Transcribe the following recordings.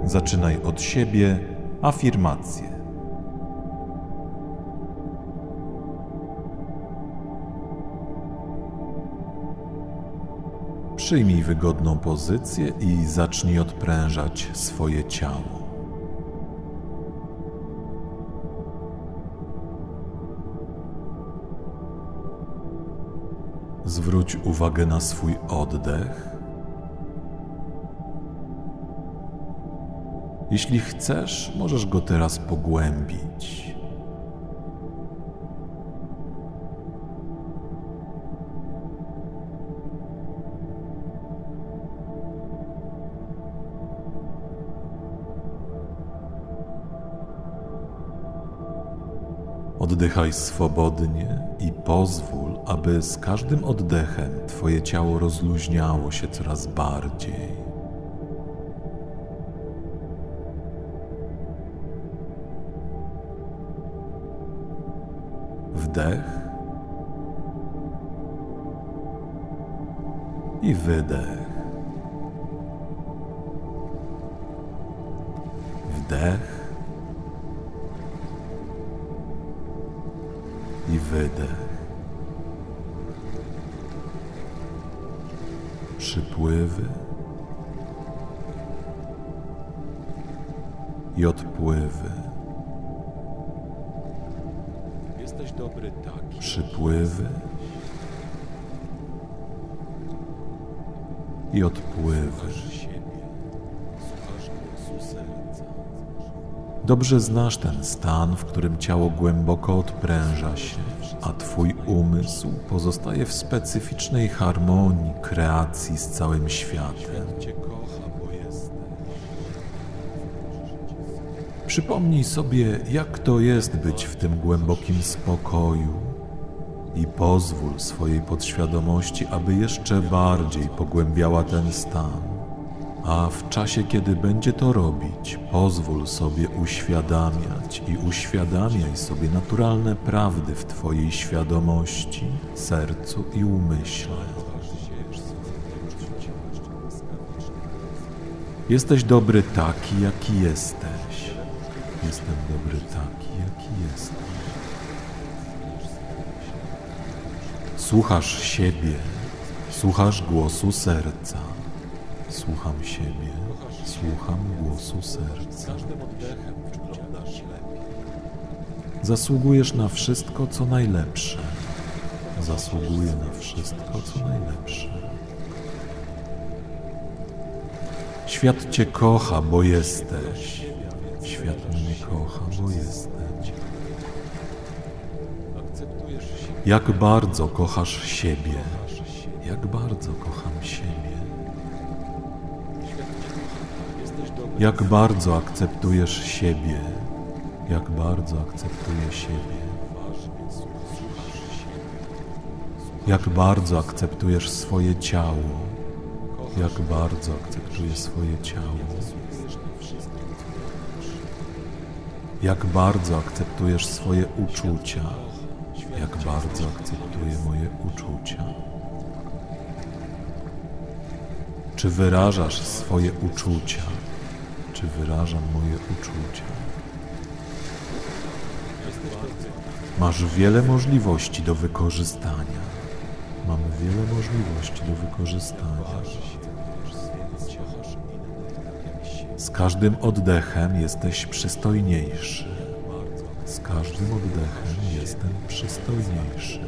Zaczynaj od siebie afirmacje. Przyjmij wygodną pozycję i zacznij odprężać swoje ciało. Zwróć uwagę na swój oddech. Jeśli chcesz, możesz go teraz pogłębić. Oddychaj swobodnie i pozwól, aby z każdym oddechem Twoje ciało rozluźniało się coraz bardziej. Wdech i wydech. Wdech i wydech. Przypływy i odpływy. Jesteś dobry taki. Przypływy i odpływy. Słuchasz głosu serca. Dobrze znasz ten stan, w którym ciało głęboko odpręża się, a Twój umysł pozostaje w specyficznej harmonii kreacji z całym światem. Cię kocha, bo jesteś. Przypomnij sobie, jak to jest być w tym głębokim spokoju i pozwól swojej podświadomości, aby jeszcze bardziej pogłębiała ten stan. A w czasie, kiedy będzie to robić, pozwól sobie uświadamiać i uświadamiaj sobie naturalne prawdy w Twojej świadomości, sercu i umyśle. Jesteś dobry taki, jaki jesteś. Jestem dobry taki, jaki jestem. Słuchasz siebie, słuchasz głosu serca. Słucham siebie, słucham głosu serca. Każdym oddechem wyglądasz lepiej. Zasługujesz na wszystko, co najlepsze. Zasługuję na wszystko, co najlepsze. Świat Cię kocha, bo jesteś. Świat mnie kocha, bo jestem. Akceptujesz się. Jak bardzo kochasz siebie. Jak bardzo kocham siebie. Jesteś dobry. Jak bardzo akceptujesz siebie. Jak bardzo akceptuję siebie. Jak bardzo akceptujesz swoje ciało. Jak bardzo akceptuję swoje ciało. Jak bardzo akceptujesz swoje uczucia. Jak bardzo akceptuję moje uczucia. Czy wyrażasz swoje uczucia? Czy wyrażam moje uczucia? Masz wiele możliwości do wykorzystania. Mamy wiele możliwości do wykorzystania. Z każdym oddechem jesteś przystojniejszy. Z każdym oddechem jestem przystojniejszy.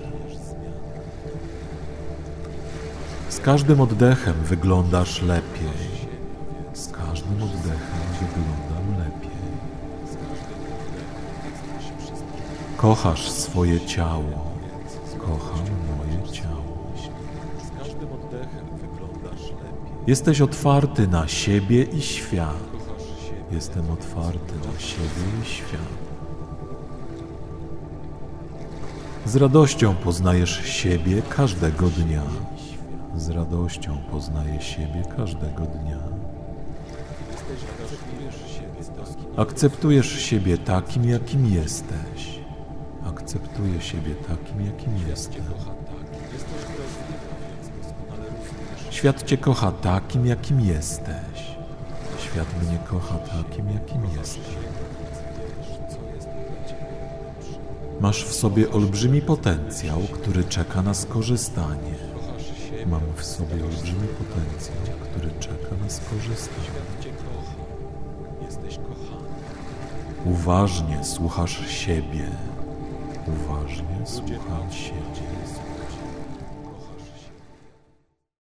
Z każdym oddechem wyglądasz lepiej. Z każdym oddechem wyglądam lepiej. Kochasz swoje ciało. Kocham moje ciało. Z każdym oddechem wyglądasz lepiej. Jesteś otwarty na siebie i świat. Jestem otwarty na siebie i świat. Z radością poznajesz siebie każdego dnia. Z radością poznaję siebie każdego dnia. Akceptujesz siebie takim, jakim jesteś. Akceptuję siebie takim, jakim jestem. Świat Cię kocha takim, jakim jesteś. Świat mnie kocha takim, jakim jestem. Masz w sobie olbrzymi potencjał, który czeka na skorzystanie. Mam w sobie olbrzymi potencjał, który czeka na skorzystanie. Świat cię kocha. Jesteś kochany. Uważnie słuchasz siebie. Uważnie słucham siebie.